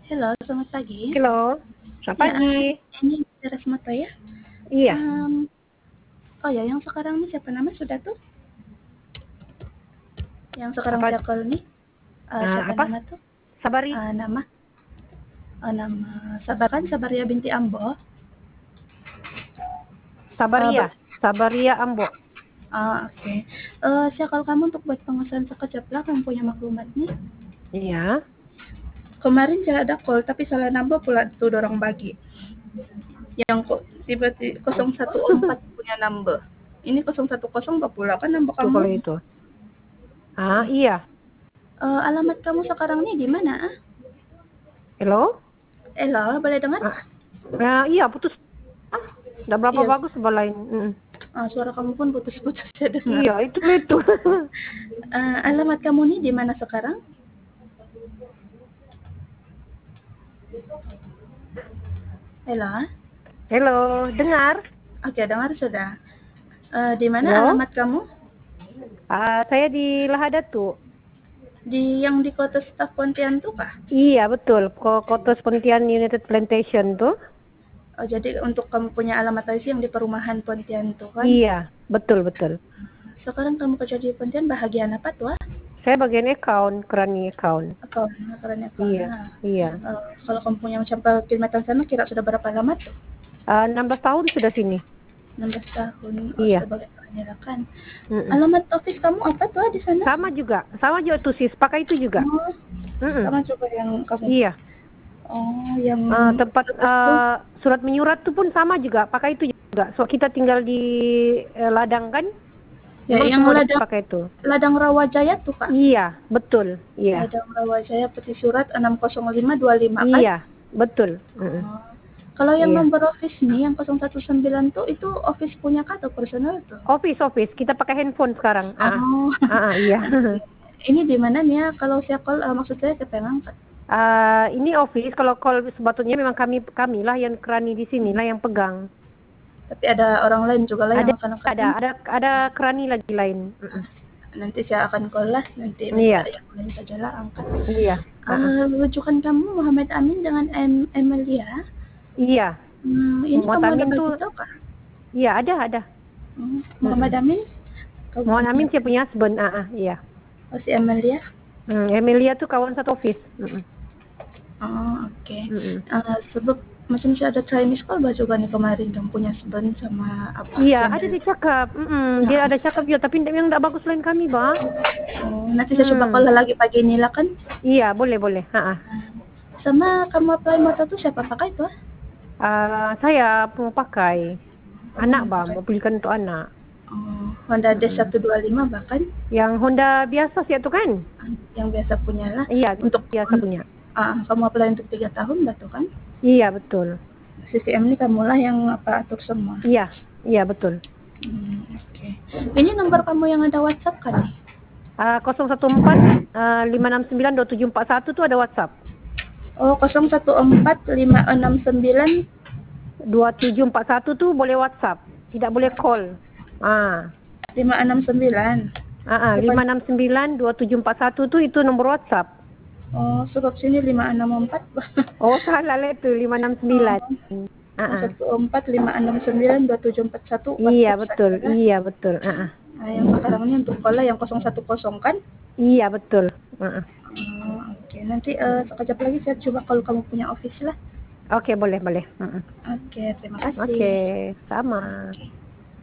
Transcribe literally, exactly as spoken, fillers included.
Halo, selamat pagi. Halo, selamat Ya, pagi. ini Teras Moto ya. Iya, Um, oh ya, yang sekarang ini siapa nama sudah tuh? Yang sekarang apa circle nih, uh, nah, siapa apa? nama tuh? Sabari, Uh, nama, uh, nama Sabar kan Sabaria binti Ambo. Uh, Sabaria, ber- Sabaria Ambo. ah, Oke. Okay. Uh, saya kalau kamu untuk buat pengesahan sekejap lah, kamu punya maklumat nih. Iya. Kemarin saya ada call, tapi salah nambah pula tuh dorong bagi. Yang kok tiba-tiba Oh, nol satu empat punya number. Ini nol satu nol pula kan number itu kamu. kalau itu. Ah, Okay. iya. Uh, alamat kamu sekarang nih di mana? Halo? Ella, boleh dengar? Ah, ah, iya, putus. Ah, udah berapa Iya, bagus sebelah lain. Mm. uh, suara kamu pun putus-putus saya dengar. Iya, itu itu. Uh, alamat kamu nih di mana sekarang? Ella? Halo, dengar? Oke, dengar sudah. Uh, di mana Halo? alamat kamu? Ah, saya di Lahadatu. Di yang di kota Staf Pontian tuh kah? Iya, betul. Ko- Kotos Pontian United Plantation tuh. Oh, jadi untuk kamu punya alamat I C yang di perumahan Pontian tuh kan? Iya, betul, betul. Sekarang kamu kerja di Pontian bahagian apa tuh? Ah? Saya bagian account, kerani account. Account, keren account. Iya, Nah, iya. uh, kalau kamu punya sampel kilometer sana kira sudah berapa lama tuh? Ah, enam belas tahun sudah sini. enam belas tahun. Oh, Iya. sudah boleh kan? Mm-mm. Alamat office kamu apa tuh di sana? Sama juga, sama juga tuh sis, pakai itu juga. Oh, Mm-mm. sama juga yang kamu. Iya. Oh, yang Uh, tempat bagus tuh. uh, surat menyurat tuh pun sama juga, pakai itu juga. So kita tinggal di uh, ladang kan, Ya, memang yang semua udah ladang pakai itu. ladang Rawajaya tuh, Kak. Iya, betul. Iya. Ladang Rawajaya peti surat enam nol lima dua lima kan? Iya, betul. Mm-mm. Oh. Kalau yang Iya. nomor office nih yang nol satu sembilan tuh itu office punya Kak atau personal tuh? Office, office. Kita pakai handphone sekarang. Ah, Oh. ah, ah, iya. Ini di mana nih ya? Kalau saya call uh, maksud saya siapa yang angkat? Uh, ini office, kalau call sebetulnya memang kami kami lah yang kerani di sini lah yang pegang. Tapi ada orang lain juga lah Ada yang akan angkat ada kan? ada ada kerani lagi lain. Mm-mm. Nanti saya akan call lah, nanti minta Iya, yang lain saja lah angkat. iya. Ah, Uh, rujukan kamu Muhammad Amin dengan em Emilia. iya. Hmm, ini kamu Muhammad ada Amin bagi tuh, tahu kah? iya ada ada. Hmm, Muhammad Mm-mm. Amin, kamu Muhammad punya Amin saya punya husband. Ah, ah, iya. oh, si Emilia. Hmm, Emilia tuh kawan satu office. Mm-mm. Oh, oke. Okay. Mm-mm. Uh, sebab macam saya ada Chinese call bah juga nih kemarin yang punya husband sama apa Iya, si ada Emilia. dia cakap. Mm-mm. Dia Nah, ada cakap juga, tapi yang tidak bagus lain kami, bah. oh, nanti saya coba call Hmm. lagi pagi ini lah kan. Iya, boleh boleh. Ah, ah. Sama kamu apply motor tuh siapa pakai tuh? Ah, saya mau pakai Oh, anak, bah, pakai. mau belikan untuk anak. Oh, Honda D Mm-mm. seratus dua puluh lima bahkan Yang Honda biasa sih itu kan? yang biasa punya lah Iya, untuk biasa punya. uh, kamu apply untuk tiga tahun batu kan? Iya, betul. C C M ini kamulah yang apa atur semua. Iya, iya betul. Hmm, oke. Okay. Ini nomor kamu yang ada WhatsApp kan nih? Uh, nol satu empat lima enam sembilan dua tujuh empat satu tuh ada WhatsApp. Oh, nol satu empat lima enam sembilan dua tujuh empat satu tuh boleh WhatsApp, tidak boleh call. Ah. lima enam sembilan. Ah, ah, lima enam sembilan dua tujuh empat satu tuh itu nomor WhatsApp. Oh, sebab sini lima enam empat. Oh, salah lah itu lima enam sembilan. Ah, nol ah. satu empat lima enam sembilan dua tujuh empat satu Iya, WhatsApp betul. saja. Iya, betul. Ah, ah. Nah, yang sekarang ini untuk call yang nol satu nol kan? Iya, betul. Ah, ah. Oh, oke. Okay. Nanti uh, sekejap lagi saya coba kalau kamu punya office lah. Oke, boleh, boleh. Ah, ah. Oke, okay, terima kasih. Oke, sama. Okay.